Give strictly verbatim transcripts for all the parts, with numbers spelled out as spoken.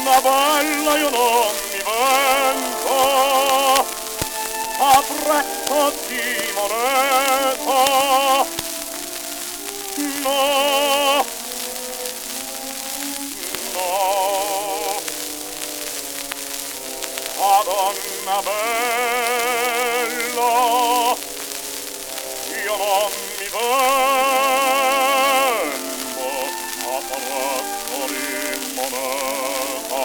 donna bella io non mi vento a prezzo di moneta, no, no, Madonna bella, io non mi vendo a prezzo di moneta.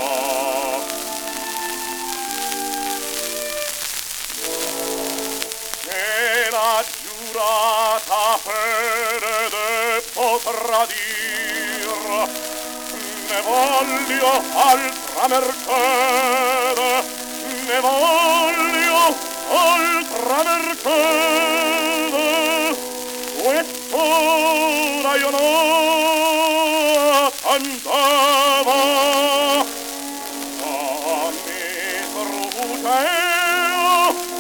E la giurata fede potrà dir, ne voglio altra mercede, ne voglio altra mercede, quest'ora io non cantavo, ma mi strugeo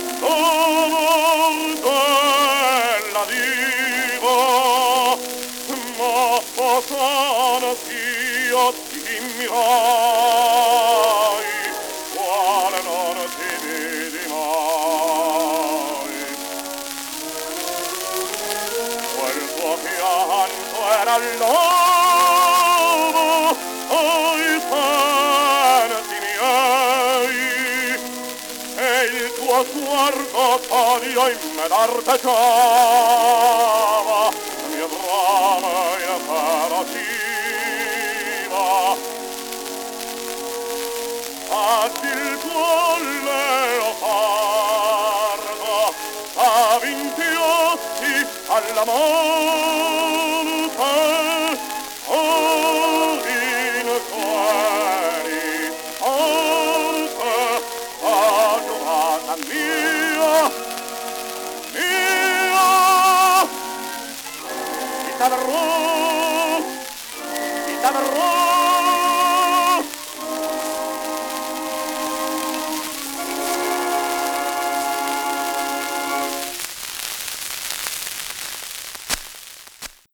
della diva, ma posano sia timmirai, quale non ti vedi mai. Quel tuo pianto era l'uomo ai sensi miei, e il tuo sguardo todio in me dardeggiava, mia brama inoperativa. Ad il tuo leopardo, a vinti occhi all'amore,